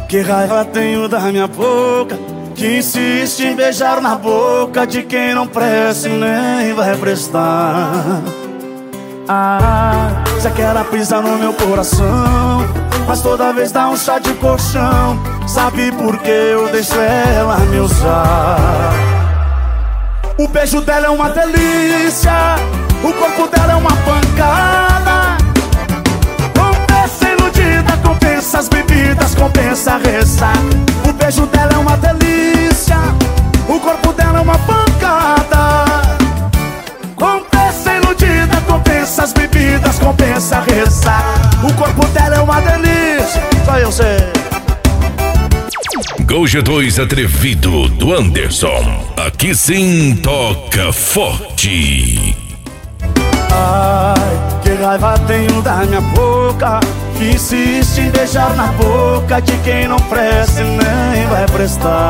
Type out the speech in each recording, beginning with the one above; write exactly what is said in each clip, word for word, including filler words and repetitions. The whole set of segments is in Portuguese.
que raiva tenho da minha boca, que insiste em beijar na boca de quem não presta e nem vai prestar. Ah, você quer pisar no meu coração, mas toda vez dá um chá de colchão. Sabe por que eu deixo ela me usar? O beijo dela é uma delícia, o corpo dela é uma pancada. Compensa iludida, compensa as bebidas, compensa a ressaca. O beijo dela é uma delícia, o corpo dela é uma pancada. Compensa iludida, compensa as bebidas, compensa a ressaca. O corpo dela é uma delícia, só eu sei. Gol G dois atrevido do Anderson. Aqui sim toca forte. Ai, que raiva tenho da minha boca, que insiste em beijar na boca de quem não presta e nem vai prestar.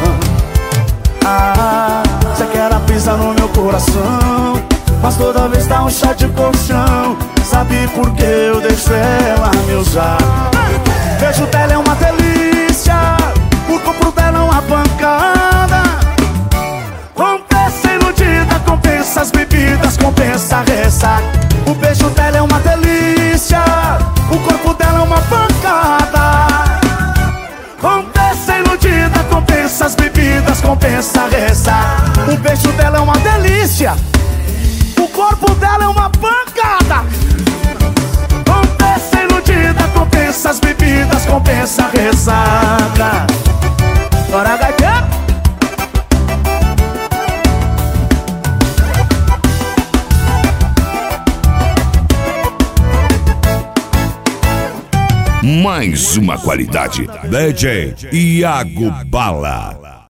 Ah, você quer pisar no meu coração, mas toda vez dá um chá de colchão. Sabe por que eu deixo ela me usar? Beijo dela é uma delícia, o corpo dela é uma pancada. Compensa iludida, compensa as bebidas, compensa a ressaca. O beijo dela é uma delícia, o corpo dela é uma pancada. Compensa iludida, compensa as bebidas, compensa a ressaca. O beijo dela é uma delícia, o corpo dela é uma pancada. Compensa iludida, compensa as bebidas, compensa a ressaca. Bora, gaita! Mais uma qualidade. D J Iago Bala.